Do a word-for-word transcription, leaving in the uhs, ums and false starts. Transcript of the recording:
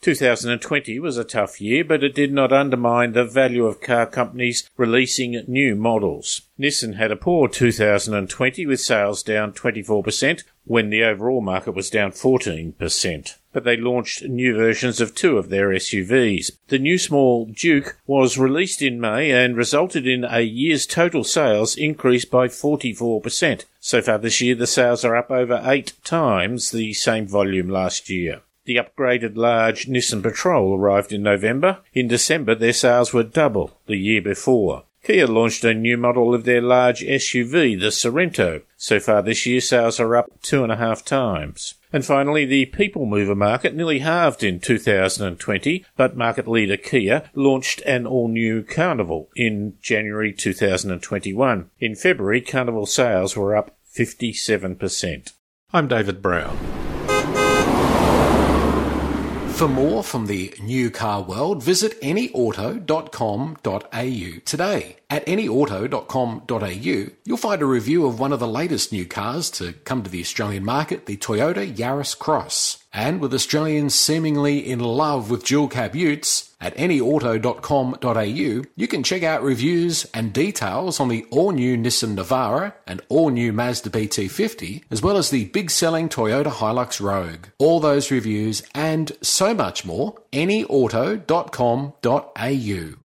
two thousand twenty was a tough year, but it did not undermine the value of car companies releasing new models. Nissan had a poor two thousand twenty with sales down twenty-four percent when the overall market was down fourteen percent. But they launched new versions of two of their S U Vs. The new small Duke was released in May and resulted in a year's total sales increase by forty-four percent. So far this year, the sales are up over eight times the same volume last year. The upgraded large Nissan Patrol arrived in November. In December, their sales were double the year before. Kia launched a new model of their large S U V, the Sorento. So far this year, sales are up two and a half times. And finally, the people mover market nearly halved in two thousand twenty, but market leader Kia launched an all-new Carnival in January two thousand twenty-one. In February, Carnival sales were up fifty-seven percent. I'm David Brown. For more from the new car world, visit any auto dot com dot a u today. At any auto dot com dot a u, you'll find a review of one of the latest new cars to come to the Australian market, the Toyota Yaris Cross. And with Australians seemingly in love with dual cab utes, at any auto dot com dot a u, you can check out reviews and details on the all-new Nissan Navara and all-new Mazda B T fifty, as well as the big-selling Toyota Hilux Rogue. All those reviews and so much more, any auto dot com dot a u.